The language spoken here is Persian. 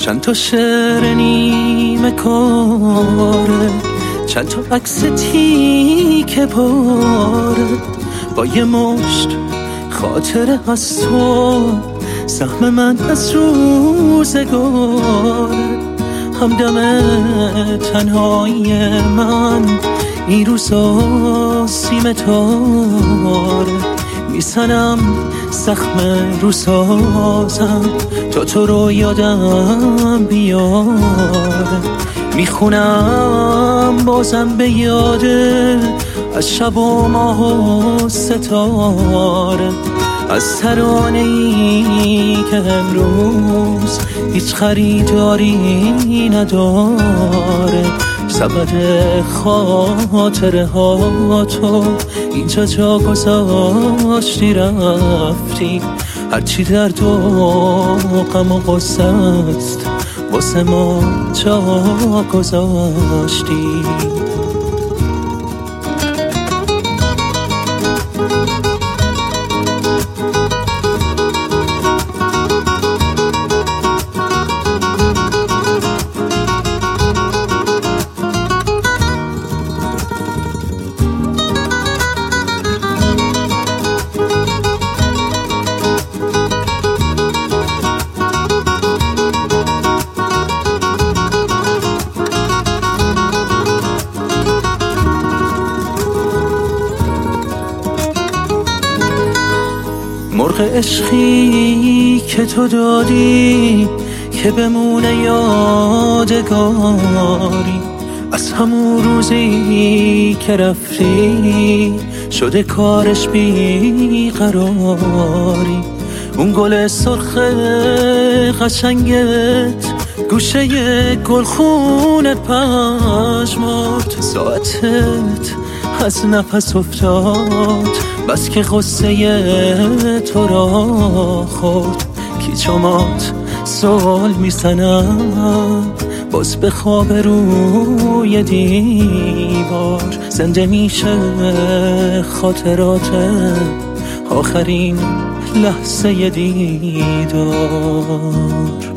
چند تا شعر نیمه کاره، چند تا عکس تیکه پاره، با یه مشت خاطره از تو، سهم من از روزگاره. همدم تنهایی من این روزا سیم تاره، میسنم زخم رو سازم تا تو رو یادم بیاره. میخونم بازم به یاده از شب و ماه و ستاره، از ترانه‌ای که امروز هیچ خریداری نداره. سبد خاطره ها تو اینجا جا گذاشتی رفتی، هرچی درد و غم و غصه است واسه ما جا گذاشتی. مرغ عشقی که تو دادی که بمونه یادگاری، از همون روزی که رفتی شده کارش بیقراری. اون گل سرخ قشنگت گوشه گلخونه پژمرد، ساعتت از نفس افتاد بس که غصه تو را خورد. کیچومات سوال میزنم باز به خواب روی دیوار، زنده میشه خاطرات آخرین لحظه دیدار.